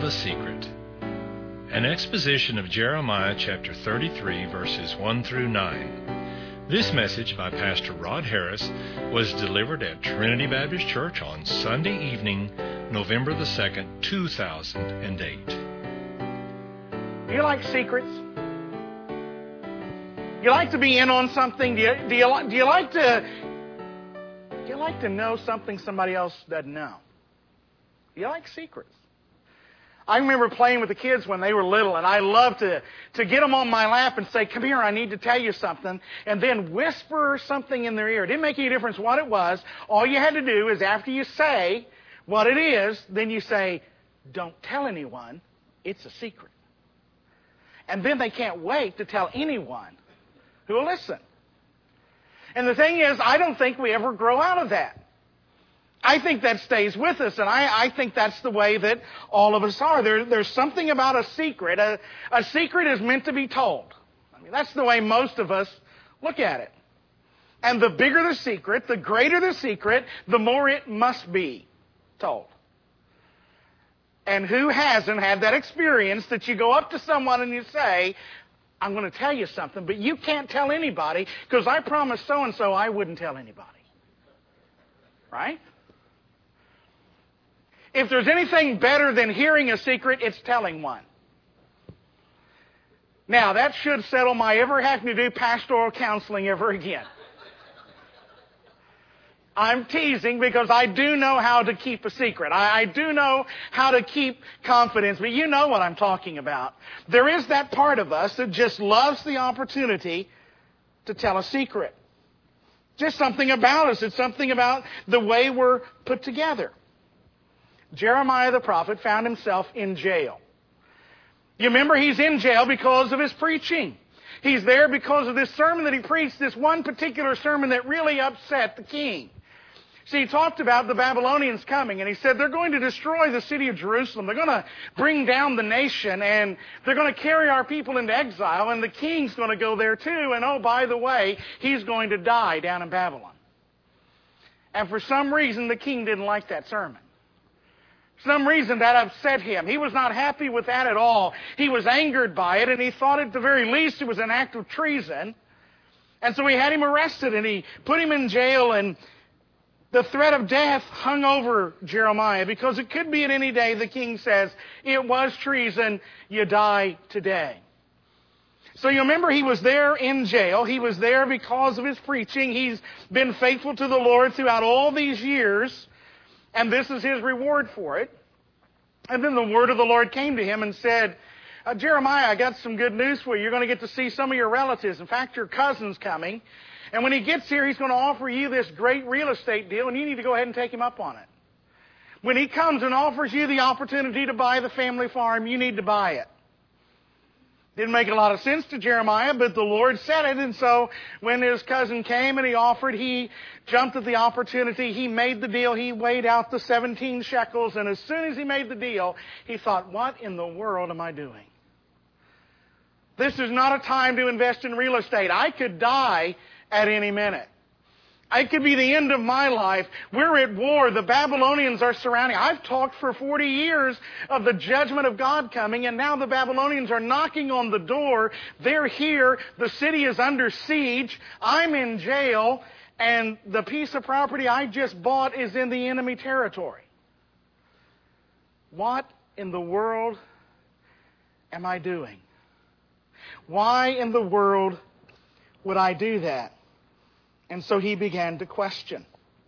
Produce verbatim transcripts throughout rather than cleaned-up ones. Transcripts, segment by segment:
of a Secret. An exposition of Jeremiah chapter thirty-three, verses one through nine. This message by Pastor Rod Harris was delivered at Trinity Baptist Church on Sunday evening, November the second, two thousand eight. Do you like secrets? You like to be in on something? Do you, do you, do you like to do you like to know something somebody else doesn't know? Do you like secrets? I remember playing with the kids when they were little, and I loved to, to get them on my lap and say, "Come here, I need to tell you something," and then whisper something in their ear. It didn't make any difference what it was. All you had to do is after you say what it is, then you say, "Don't tell anyone, it's a secret." And then they can't wait to tell anyone who will listen. And the thing is, I don't think we ever grow out of that. I think that stays with us, and I, I think that's the way that all of us are. There, there's something about a secret. A, a secret is meant to be told. I mean, that's the way most of us look at it. And the bigger the secret, the greater the secret, the more it must be told. And who hasn't had that experience that you go up to someone and you say, "I'm going to tell you something, but you can't tell anybody because I promised so-and-so I wouldn't tell anybody." Right? If there's anything better than hearing a secret, it's telling one. Now, that should settle my ever having to do pastoral counseling ever again. I'm teasing because I do know how to keep a secret. I, I do know how to keep confidence, but you know what I'm talking about. There is that part of us that just loves the opportunity to tell a secret. Just something about us. It's something about the way we're put together. Jeremiah the prophet found himself in jail. You remember he's in jail because of his preaching. He's there because of this sermon that he preached, this one particular sermon that really upset the king. See, he talked about the Babylonians coming, and he said they're going to destroy the city of Jerusalem. They're going to bring down the nation, and they're going to carry our people into exile, and the king's going to go there too. And oh, by the way, he's going to die down in Babylon. And for some reason, the king didn't like that sermon. For some reason, that upset him. He was not happy with that at all. He was angered by it, and he thought at the very least it was an act of treason. And so he had him arrested, and he put him in jail, and the threat of death hung over Jeremiah because it could be at any day the king says, "It was treason, you die today." So you remember he was there in jail. He was there because of his preaching. He's been faithful to the Lord throughout all these years, and this is his reward for it. And then the word of the Lord came to him and said, uh, "Jeremiah, I got some good news for you. You're going to get to see some of your relatives. In fact, your cousin's coming. And when he gets here, he's going to offer you this great real estate deal, and you need to go ahead and take him up on it. When he comes and offers you the opportunity to buy the family farm, you need to buy it." Didn't make a lot of sense to Jeremiah, but the Lord said it. And so when his cousin came and he offered, he jumped at the opportunity. He made the deal. He weighed out the seventeen shekels. And as soon as he made the deal, he thought, "What in the world am I doing? This is not a time to invest in real estate. I could die at any minute. It could be the end of my life. We're at war. The Babylonians are surrounding. I've talked for forty years of the judgment of God coming, and now the Babylonians are knocking on the door. They're here. The city is under siege. I'm in jail, and the piece of property I just bought is in the enemy territory. What in the world am I doing? Why in the world would I do that?" And so he began to question.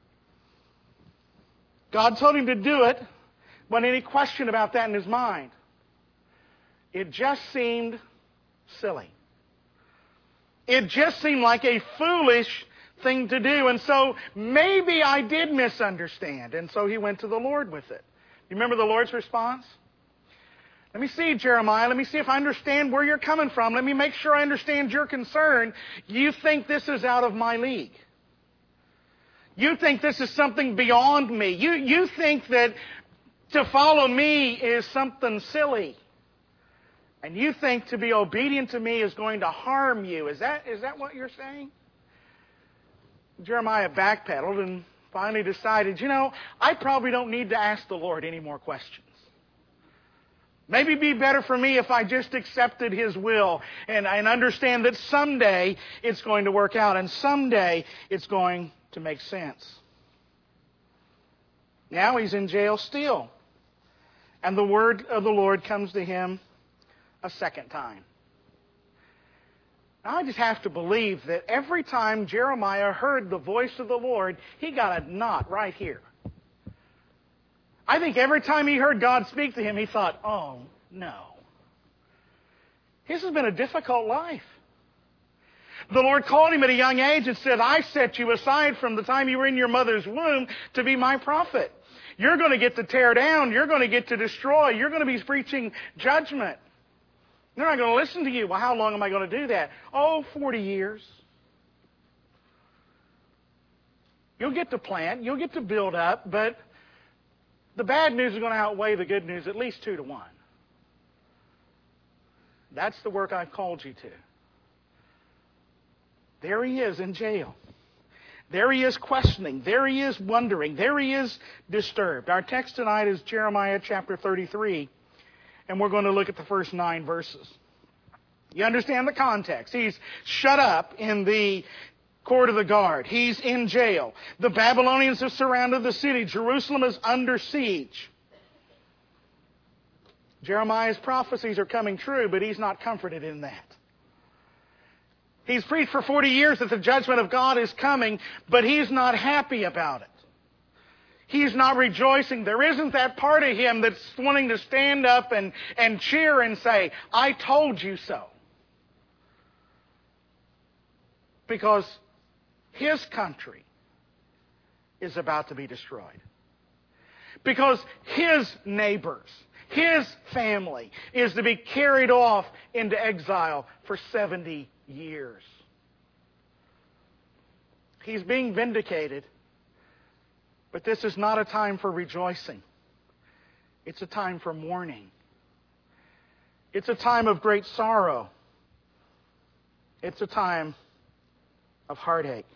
God told him to do it, but any question about that in his mind? It just seemed silly. It just seemed like a foolish thing to do. And so maybe I did misunderstand. And so he went to the Lord with it. You remember the Lord's response? "Let me see, Jeremiah. Let me see if I understand where you're coming from. Let me make sure I understand your concern. You think this is out of my league. You think this is something beyond me. You, you think that to follow me is something silly. And you think to be obedient to me is going to harm you. Is that, is that what you're saying?" Jeremiah backpedaled and finally decided, you know, I probably don't need to ask the Lord any more questions. Maybe it'd be better for me if I just accepted His will and, and understand that someday it's going to work out and someday it's going to make sense. Now he's in jail still. And the word of the Lord comes to him a second time. Now I just have to believe that every time Jeremiah heard the voice of the Lord, he got a knot right here. I think every time he heard God speak to him, he thought, oh, no. This has been a difficult life. The Lord called him at a young age and said, I set you aside from the time you were in your mother's womb to be my prophet. You're going to get to tear down. You're going to get to destroy. You're going to be preaching judgment. They're not going to listen to you. Well, how long am I going to do that? Oh, forty years. You'll get to plant. You'll get to build up, but the bad news is going to outweigh the good news at least two to one. That's the work I've called you to. There he is in jail. There he is questioning. There he is wondering. There he is disturbed. Our text tonight is Jeremiah chapter thirty-three, and we're going to look at the first nine verses. You understand the context. He's shut up in the court of the guard. He's in jail. The Babylonians have surrounded the city. Jerusalem is under siege. Jeremiah's prophecies are coming true, but he's not comforted in that. He's preached for forty years that the judgment of God is coming, but he's not happy about it. He's not rejoicing. There isn't that part of him that's wanting to stand up and, and cheer and say, I told you so. Because his country is about to be destroyed. Because his neighbors, his family is to be carried off into exile for seventy years. He's being vindicated, but this is not a time for rejoicing. It's a time for mourning. It's a time of great sorrow. It's a time of heartache.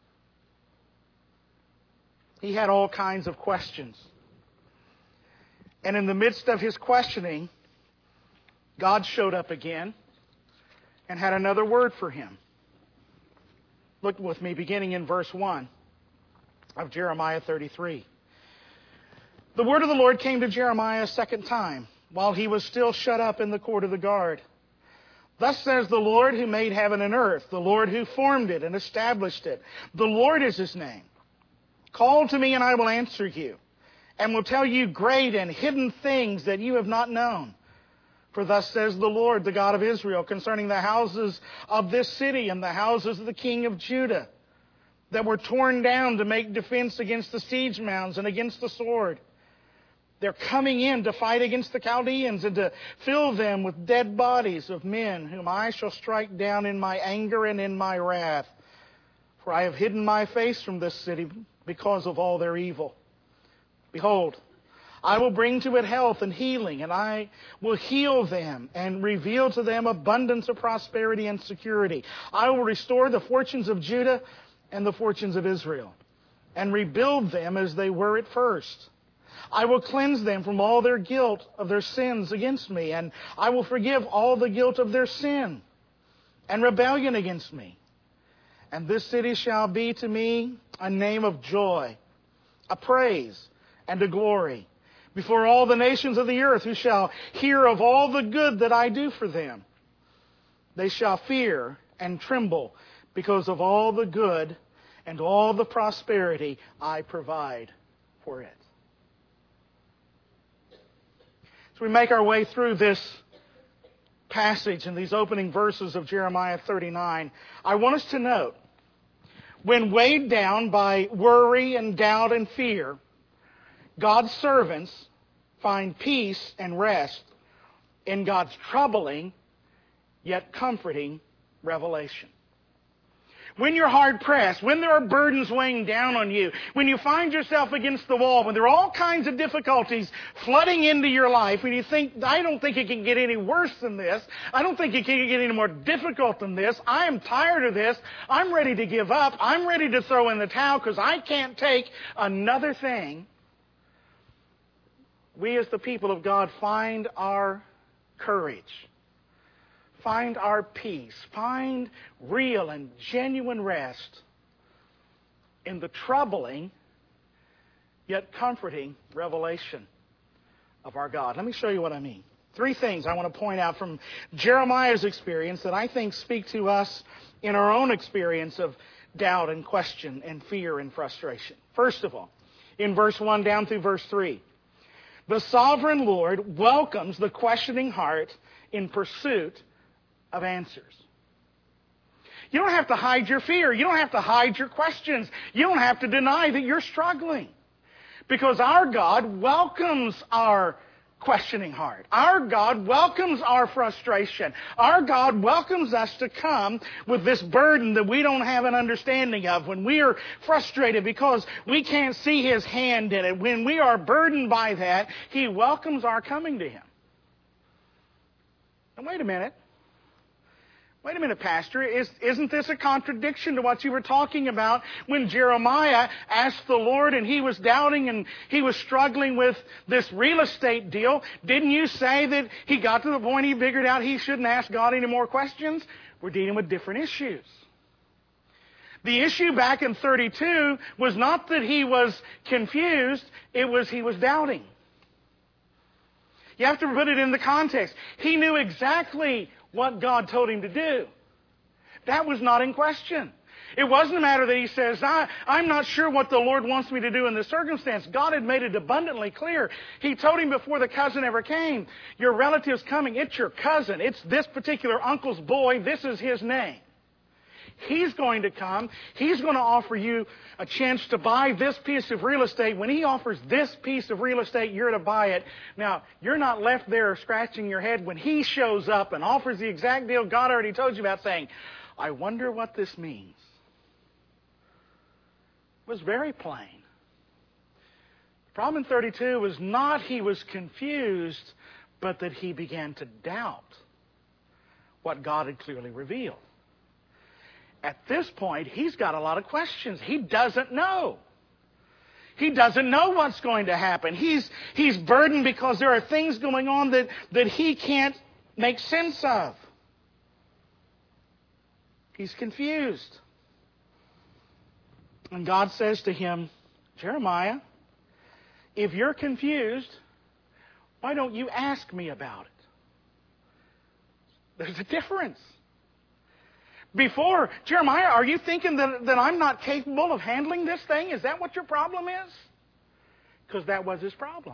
He had all kinds of questions. And in the midst of his questioning, God showed up again and had another word for him. Look with me, beginning in verse one of Jeremiah thirty-three. The word of the Lord came to Jeremiah a second time, while he was still shut up in the court of the guard. Thus says the Lord who made heaven and earth, the Lord who formed it and established it. The Lord is His name. Call to me and I will answer you, and will tell you great and hidden things that you have not known. For thus says the Lord, the God of Israel, concerning the houses of this city and the houses of the king of Judah, that were torn down to make defense against the siege mounds and against the sword. They're coming in to fight against the Chaldeans and to fill them with dead bodies of men whom I shall strike down in my anger and in my wrath. For I have hidden my face from this city because of all their evil. Behold, I will bring to it health and healing, and I will heal them and reveal to them abundance of prosperity and security. I will restore the fortunes of Judah and the fortunes of Israel, and rebuild them as they were at first. I will cleanse them from all their guilt of their sins against me, and I will forgive all the guilt of their sin and rebellion against me. And this city shall be to me a name of joy, a praise, and a glory before all the nations of the earth, who shall hear of all the good that I do for them. They shall fear and tremble because of all the good and all the prosperity I provide for it. As we make our way through this passage in these opening verses of Jeremiah thirty-nine, I want us to note, when weighed down by worry and doubt and fear, God's servants find peace and rest in God's troubling yet comforting revelation. When you're hard pressed, when there are burdens weighing down on you, when you find yourself against the wall, when there are all kinds of difficulties flooding into your life, when you think, I don't think it can get any worse than this, I don't think it can get any more difficult than this, I am tired of this, I'm ready to give up, I'm ready to throw in the towel because I can't take another thing. we as the people of God find our courage, find our peace, find real and genuine rest in the troubling yet comforting revelation of our God. Let me show you what I mean. Three things I want to point out from Jeremiah's experience that I think speak to us in our own experience of doubt and question and fear and frustration. First of all, in verse one down through verse three, the sovereign Lord welcomes the questioning heart in pursuit of answers. You don't have to hide your fear. You don't have to hide your questions. You don't have to deny that you're struggling. Because our God welcomes our questioning heart. Our God welcomes our frustration. Our God welcomes us to come with this burden that we don't have an understanding of. When we are frustrated because we can't see His hand in it, when we are burdened by that, He welcomes our coming to Him. And wait a minute. Wait a minute, Pastor. Is, isn't this a contradiction to what you were talking about when Jeremiah asked the Lord and he was doubting and he was struggling with this real estate deal? Didn't you say that he got to the point he figured out he shouldn't ask God any more questions? We're dealing with different issues. The issue back in thirty-two was not that he was confused, it was he was doubting. You have to put it in the context. He knew exactly what God told him to do. That was not in question. It wasn't a matter that he says, I, I'm not sure what the Lord wants me to do in this circumstance. God had made it abundantly clear. He told him before the cousin ever came, your relative's coming. It's your cousin. It's this particular uncle's boy. This is his name. He's going to come. He's going to offer you a chance to buy this piece of real estate. When he offers this piece of real estate, you're to buy it. Now, you're not left there scratching your head when he shows up and offers the exact deal God already told you about, saying, I wonder what this means. It was very plain. The problem in thirty-two was not he was confused, but that he began to doubt what God had clearly revealed. At this point, he's got a lot of questions. He doesn't know. He doesn't know what's going to happen. He's, he's burdened because there are things going on that, that he can't make sense of. He's confused. And God says to him, Jeremiah, if you're confused, why don't you ask me about it? There's a difference. Before, Jeremiah, are you thinking that, that I'm not capable of handling this thing? Is that what your problem is? Because that was his problem.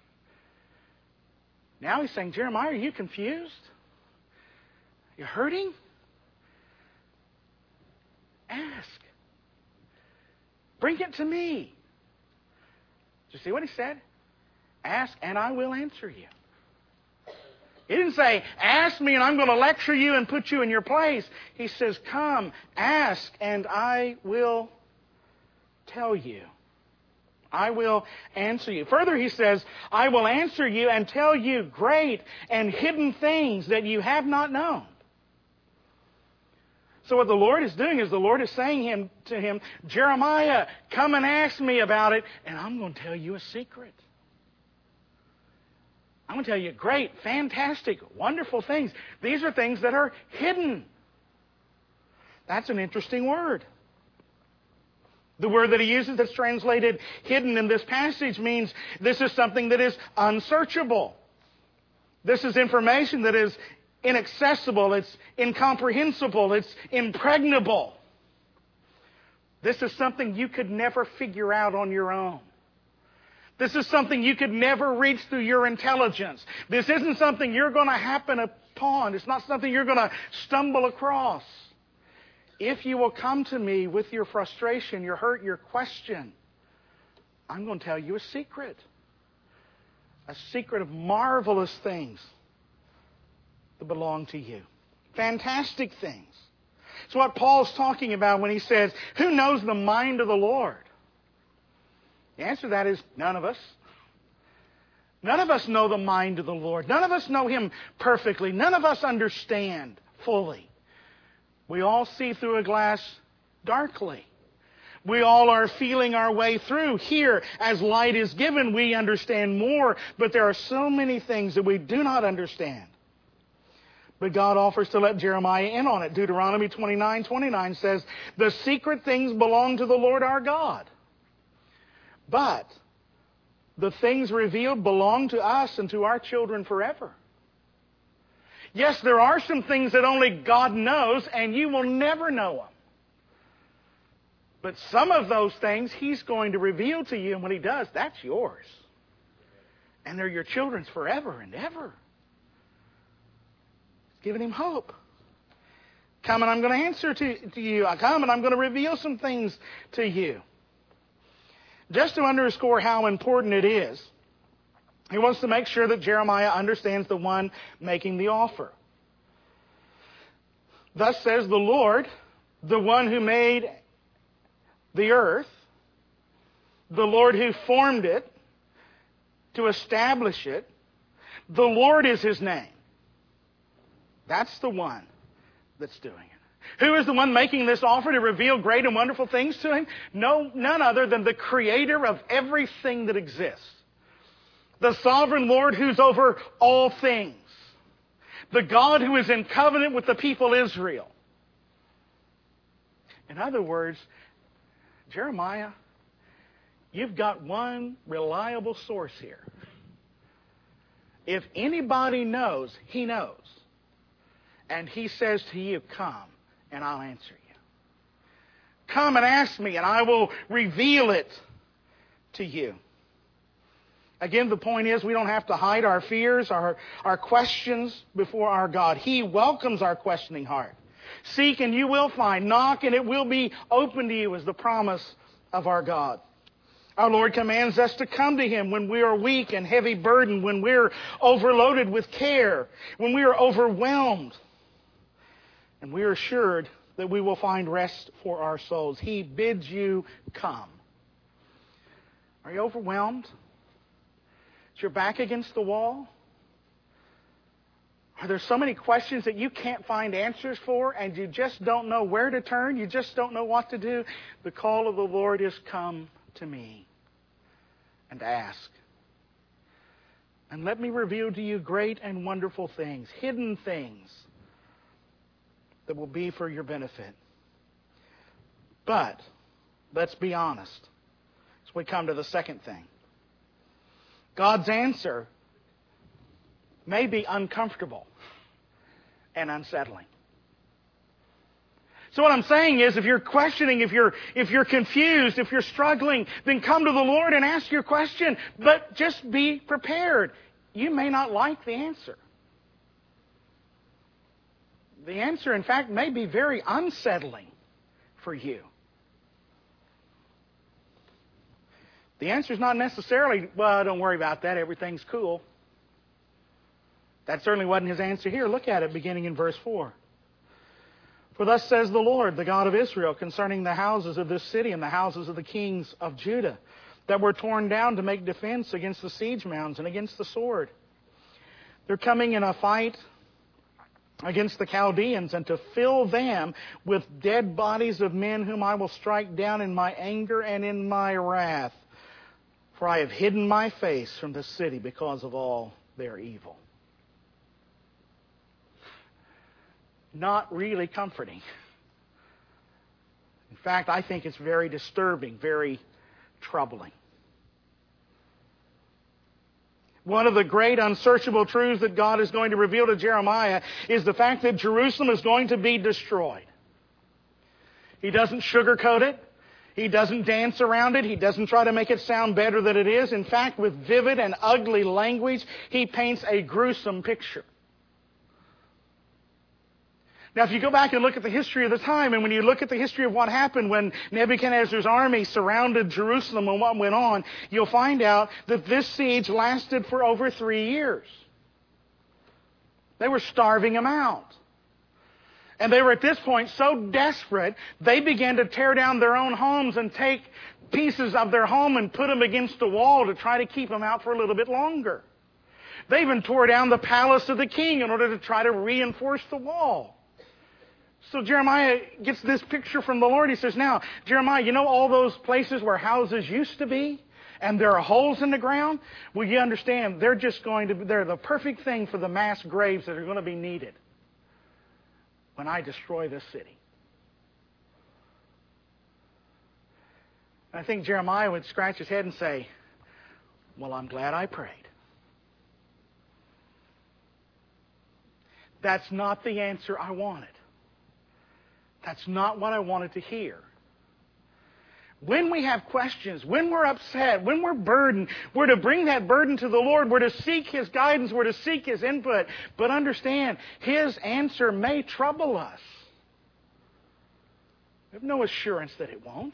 Now he's saying, Jeremiah, are you confused? You hurting? Ask. Bring it to me. Did you see what he said? Ask and I will answer you. He didn't say, ask me and I'm going to lecture you and put you in your place. He says, come, ask, and I will tell you. I will answer you. Further, he says, I will answer you and tell you great and hidden things that you have not known. So what the Lord is doing is the Lord is saying him to him, Jeremiah, come and ask me about it, and I'm going to tell you a secret. I'm going to tell you great, fantastic, wonderful things. These are things that are hidden. That's an interesting word. The word that he uses that's translated hidden in this passage means this is something that is unsearchable. This is information that is inaccessible. It's incomprehensible. It's impregnable. This is something you could never figure out on your own. This is something you could never reach through your intelligence. This isn't something you're going to happen upon. It's not something you're going to stumble across. If you will come to me with your frustration, your hurt, your question, I'm going to tell you a secret. A secret of marvelous things that belong to you. Fantastic things. It's what Paul's talking about when he says, who knows the mind of the Lord? The answer to that is none of us. None of us know the mind of the Lord. None of us know Him perfectly. None of us understand fully. We all see through a glass darkly. We all are feeling our way through. Here, as light is given, we understand more, but there are so many things that we do not understand. But God offers to let Jeremiah in on it. Deuteronomy twenty-nine twenty-nine says, the secret things belong to the Lord our God. But the things revealed belong to us and to our children forever. Yes, there are some things that only God knows, and you will never know them. But some of those things He's going to reveal to you, and when He does, that's yours. And they're your children's forever and ever. It's giving Him hope. Come and I'm going to answer to, to you. I come and I'm going to reveal some things to you. Just to underscore how important it is, He wants to make sure that Jeremiah understands the one making the offer. Thus says the Lord, the one who made the earth, the Lord who formed it to establish it, the Lord is His name. That's the one that's doing it. Who is the one making this offer to reveal great and wonderful things to Him? No, none other than the Creator of everything that exists. The sovereign Lord who's over all things. The God who is in covenant with the people Israel. In other words, Jeremiah, you've got one reliable source here. If anybody knows, He knows. And He says to you, come and I'll answer you. Come and ask me and I will reveal it to you. Again, the point is we don't have to hide our fears, our, our questions before our God. He welcomes our questioning heart. Seek and you will find. Knock and it will be open to you is the promise of our God. Our Lord commands us to come to Him when we are weak and heavy burdened, when we're overloaded with care, when we are overwhelmed. And we are assured that we will find rest for our souls. He bids you come. Are you overwhelmed? Is your back against the wall? Are there so many questions that you can't find answers for and you just don't know where to turn? You just don't know what to do? The call of the Lord is come to me and ask. And let me reveal to you great and wonderful things, hidden things that will be for your benefit. But let's be honest as we come to the second thing. God's answer may be uncomfortable and unsettling. So what I'm saying is, if you're questioning, if you're if you're confused, if you're struggling, then come to the Lord and ask your question. But just be prepared. You may not like the answer. The answer, in fact, may be very unsettling for you. The answer is not necessarily, well, don't worry about that, everything's cool. That certainly wasn't His answer here. Look at it beginning in verse four. For thus says the Lord, the God of Israel, concerning the houses of this city and the houses of the kings of Judah, that were torn down to make defense against the siege mounds and against the sword. They're coming in a fight against the Chaldeans, and to fill them with dead bodies of men whom I will strike down in my anger and in my wrath. For I have hidden my face from the city because of all their evil. Not really comforting. In fact, I think it's very disturbing, very troubling. One of the great unsearchable truths that God is going to reveal to Jeremiah is the fact that Jerusalem is going to be destroyed. He doesn't sugarcoat it. He doesn't dance around it. He doesn't try to make it sound better than it is. In fact, with vivid and ugly language, he paints a gruesome picture. Now, if you go back and look at the history of the time, and when you look at the history of what happened when Nebuchadnezzar's army surrounded Jerusalem and what went on, you'll find out that this siege lasted for over three years. They were starving them out. And they were at this point so desperate, they began to tear down their own homes and take pieces of their home and put them against the wall to try to keep them out for a little bit longer. They even tore down the palace of the king in order to try to reinforce the wall. So Jeremiah gets this picture from the Lord. He says, now, Jeremiah, you know all those places where houses used to be? And there are holes in the ground? Well, you understand, they're just going to be, they're the perfect thing for the mass graves that are going to be needed when I destroy this city. I think Jeremiah would scratch his head and say, well, I'm glad I prayed. That's not the answer I wanted. That's not what I wanted to hear. When we have questions, when we're upset, when we're burdened, we're to bring that burden to the Lord. We're to seek His guidance. We're to seek His input. But understand, His answer may trouble us. We have no assurance that it won't.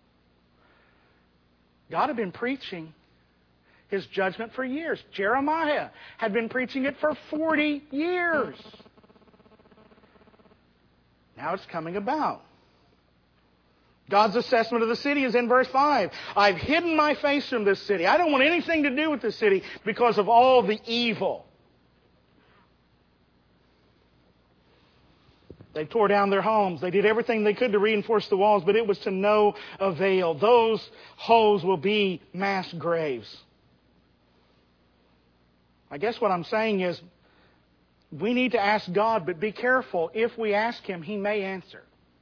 God had been preaching His judgment for years. Jeremiah had been preaching it for forty years. Now it's coming about. God's assessment of the city is in verse five. I've hidden my face from this city. I don't want anything to do with this city because of all the evil. They tore down their homes. They did everything they could to reinforce the walls, but it was to no avail. Those holes will be mass graves. I guess what I'm saying is we need to ask God, but be careful. If we ask Him, He may answer.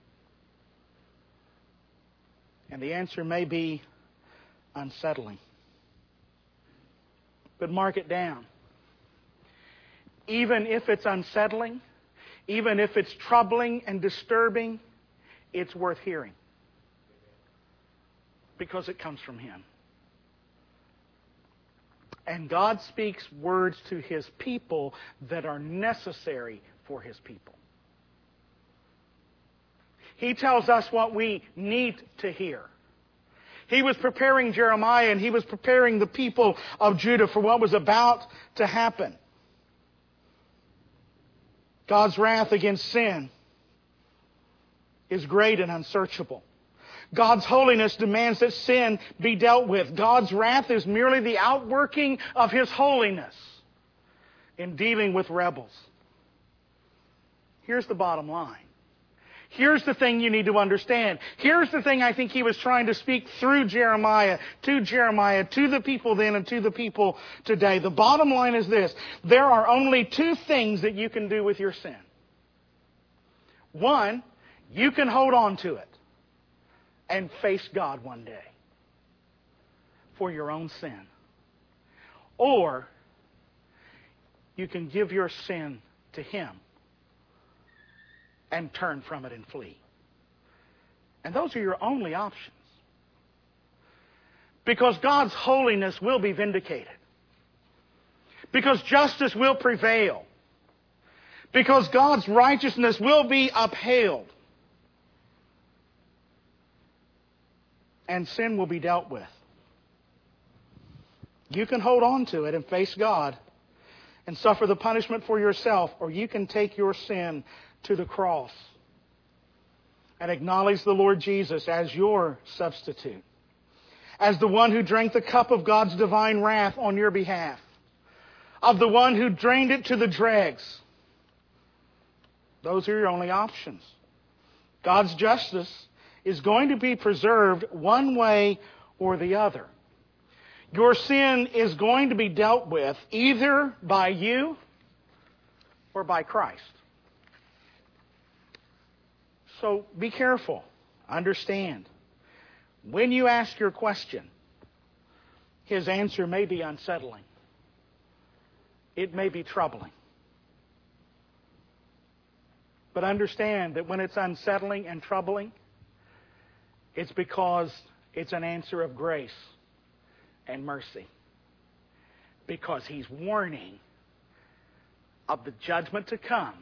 And the answer may be unsettling. But mark it down. Even if it's unsettling, even if it's troubling and disturbing, it's worth hearing. Because it comes from Him. And God speaks words to His people that are necessary for His people. He tells us what we need to hear. He was preparing Jeremiah and he was preparing the people of Judah for what was about to happen. God's wrath against sin is great and unsearchable. God's holiness demands that sin be dealt with. God's wrath is merely the outworking of His holiness in dealing with rebels. Here's the bottom line. Here's the thing you need to understand. Here's the thing I think He was trying to speak through Jeremiah, to Jeremiah, to the people then and to the people today. The bottom line is this. There are only two things that you can do with your sin. One, you can hold on to it and face God one day for your own sin. Or you can give your sin to Him and turn from it and flee. And those are your only options. Because God's holiness will be vindicated. Because justice will prevail. Because God's righteousness will be upheld. And sin will be dealt with. You can hold on to it and face God and suffer the punishment for yourself, or you can take your sin to the cross and acknowledge the Lord Jesus as your substitute, as the one who drank the cup of God's divine wrath on your behalf, of the one who drained it to the dregs. Those are your only options. God's justice is going to be preserved one way or the other. Your sin is going to be dealt with either by you or by Christ. So be careful. Understand. When you ask your question, His answer may be unsettling. It may be troubling. But understand that when it's unsettling and troubling, it's because it's an answer of grace and mercy. Because He's warning of the judgment to come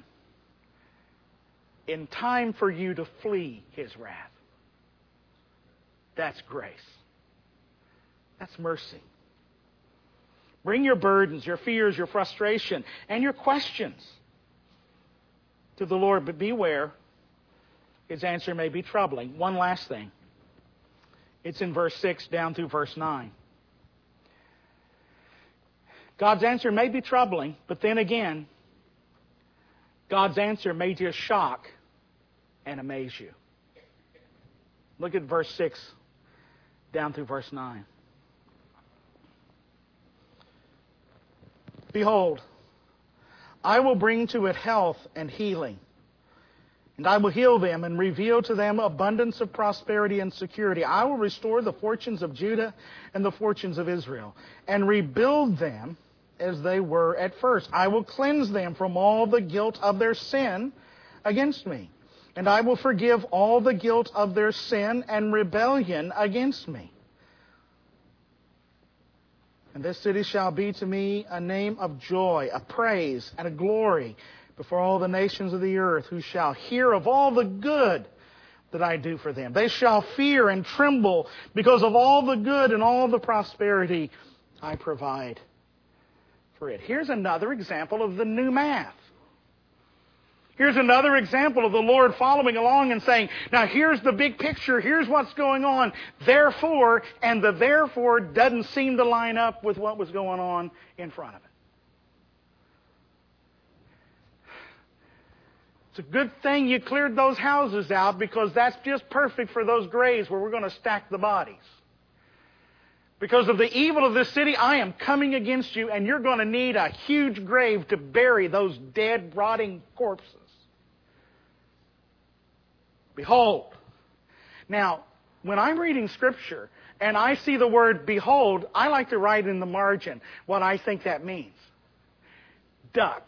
in time for you to flee His wrath. That's grace. That's mercy. Bring your burdens, your fears, your frustration, and your questions to the Lord, but beware, His answer may be troubling. One last thing. It's in verse six down through verse nine. God's answer may be troubling, but then again, God's answer may just shock and amaze you. Look at verse six down through verse nine. Behold, I will bring to it health and healing, and I will heal them and reveal to them abundance of prosperity and security. I will restore the fortunes of Judah and the fortunes of Israel, and rebuild them as they were at first. I will cleanse them from all the guilt of their sin against me, and I will forgive all the guilt of their sin and rebellion against me. And this city shall be to me a name of joy, a praise, and a glory before all the nations of the earth, who shall hear of all the good that I do for them. They shall fear and tremble because of all the good and all the prosperity I provide for it. Here's another example of the new math. Here's another example of the Lord following along and saying, now here's the big picture, here's what's going on, therefore, and the therefore doesn't seem to line up with what was going on in front of it. It's a good thing you cleared those houses out, because that's just perfect for those graves where we're going to stack the bodies. Because of the evil of this city, I am coming against you, and you're going to need a huge grave to bury those dead, rotting corpses. Behold. Now, when I'm reading Scripture and I see the word behold, I like to write in the margin what I think that means. Duck.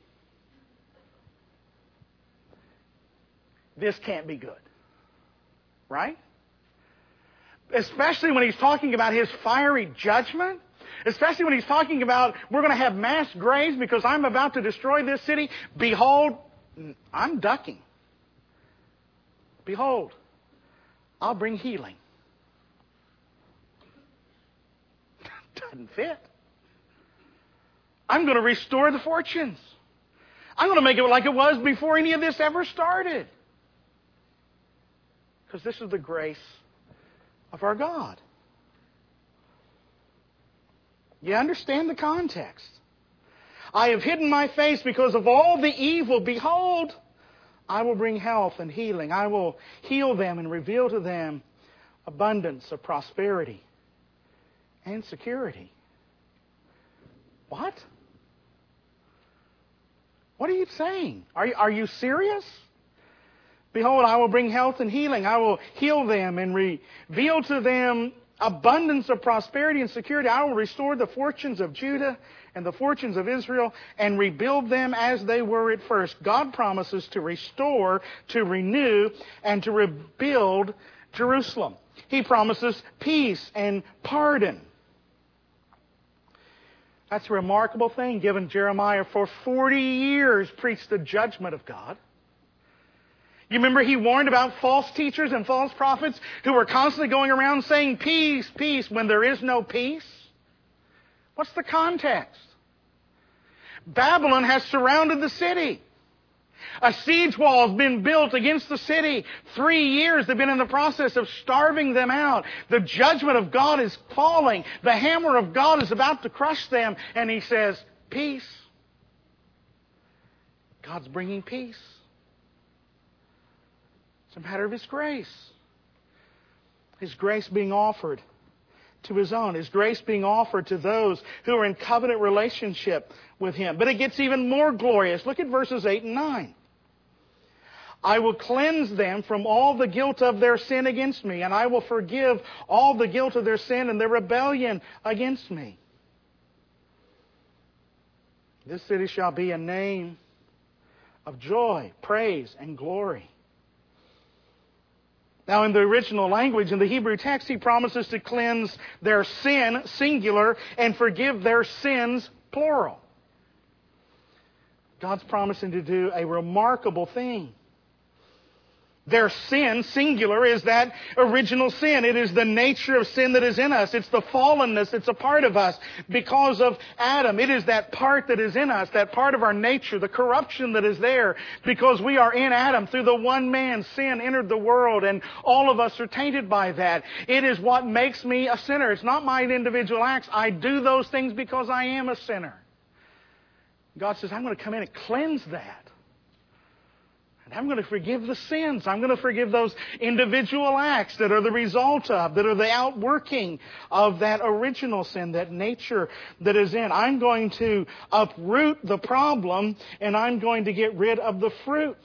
This can't be good. Right? Especially when he's talking about his fiery judgment. Especially when he's talking about we're going to have mass graves because I'm about to destroy this city. Behold, I'm ducking. Behold, I'll bring healing. Doesn't fit. I'm going to restore the fortunes. I'm going to make it like it was before any of this ever started. Because this is the grace of our God. You understand the context. I have hidden my face because of all the evil. Behold, I will bring health and healing. I will heal them and reveal to them abundance of prosperity and security. What? What are you saying? Are you, are you serious? Behold, I will bring health and healing. I will heal them and reveal to them abundance of prosperity and security. I will restore the fortunes of Judah and the fortunes of Israel and rebuild them as they were at first. God promises to restore, to renew, and to rebuild Jerusalem. He promises peace and pardon. That's a remarkable thing, given Jeremiah for forty years preached the judgment of God. You remember he warned about false teachers and false prophets who were constantly going around saying peace, peace, when there is no peace? What's the context? Babylon has surrounded the city. A siege wall has been built against the city. Three years they've been in the process of starving them out. The judgment of God is falling. The hammer of God is about to crush them. And he says, peace. God's bringing peace. It's a matter of His grace. His grace being offered to His own. His grace being offered to those who are in covenant relationship with Him. But it gets even more glorious. Look at verses eight and nine. I will cleanse them from all the guilt of their sin against me, and I will forgive all the guilt of their sin and their rebellion against me. This city shall be a name of joy, praise, and glory. Now, in the original language, in the Hebrew text, He promises to cleanse their sin, singular, and forgive their sins, plural. God's promising to do a remarkable thing. Their sin, singular, is that original sin. It is the nature of sin that is in us. It's the fallenness that's a part of us because of Adam. It is that part that is in us, that part of our nature, the corruption that is there because we are in Adam. Through the one man, sin entered the world, and all of us are tainted by that. It is what makes me a sinner. It's not my individual acts. I do those things because I am a sinner. God says, I'm going to come in and cleanse that. And I'm going to forgive the sins. I'm going to forgive those individual acts that are the result of, that are the outworking of that original sin, that nature that is in. I'm going to uproot the problem, and I'm going to get rid of the fruit.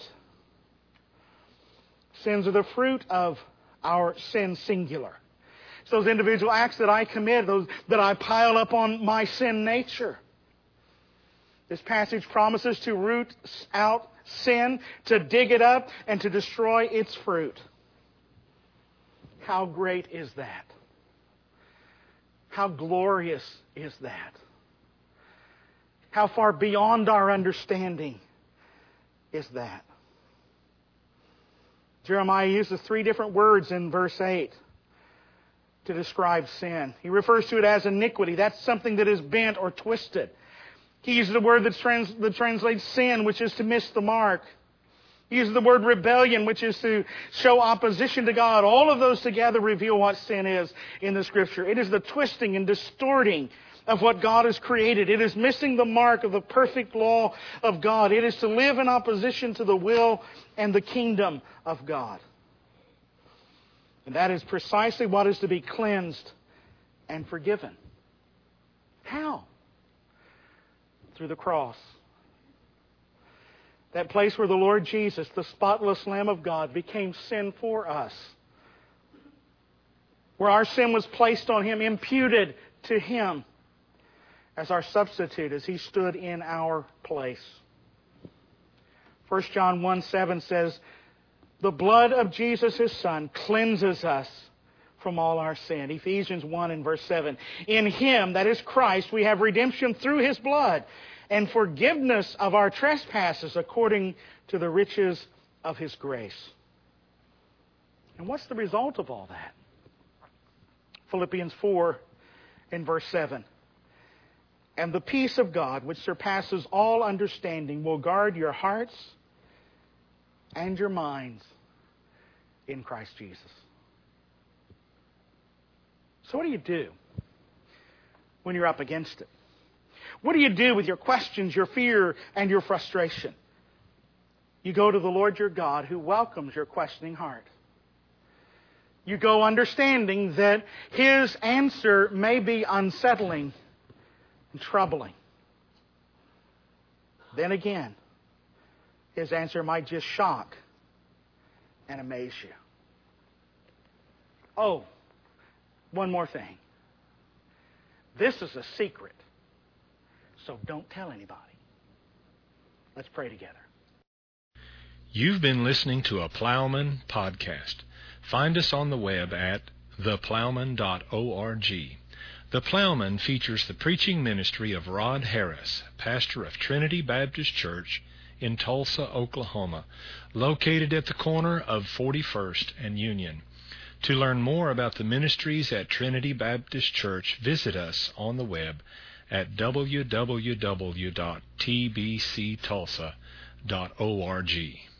Sins are the fruit of our sin singular. It's those individual acts that I commit, those that I pile up on my sin nature. This passage promises to root out sin, to dig it up, and to destroy its fruit. How great is that? How glorious is that? How far beyond our understanding is that? Jeremiah uses three different words in verse eight to describe sin. He refers to it as iniquity. That's something that is bent or twisted. He uses the word that's trans, that translates sin, which is to miss the mark. He uses the word rebellion, which is to show opposition to God. All of those together reveal what sin is in the Scripture. It is the twisting and distorting of what God has created. It is missing the mark of the perfect law of God. It is to live in opposition to the will and the kingdom of God. And that is precisely what is to be cleansed and forgiven. How? Through the cross. That place where the Lord Jesus, the spotless Lamb of God, became sin for us. Where our sin was placed on Him, imputed to Him as our substitute, as He stood in our place. First John one seven says, the blood of Jesus, His Son, cleanses us from all our sin. Ephesians one and verse seven. In Him, that is Christ, we have redemption through His blood and forgiveness of our trespasses according to the riches of His grace. And what's the result of all that? Philippians four and verse seven. And the peace of God, which surpasses all understanding, will guard your hearts and your minds in Christ Jesus. So what do you do when you're up against it? What do you do with your questions, your fear, and your frustration? You go to the Lord your God, who welcomes your questioning heart. You go understanding that His answer may be unsettling and troubling. Then again, His answer might just shock and amaze you. Oh, one more thing. This is a secret, so don't tell anybody. Let's pray together. You've been listening to a Plowman podcast. Find us on the web at the plowman dot org. The Plowman features the preaching ministry of Rod Harris, pastor of Trinity Baptist Church in Tulsa, Oklahoma, located at the corner of forty-first and Union. To learn more about the ministries at Trinity Baptist Church, visit us on the web at w w w dot t b c tulsa dot org.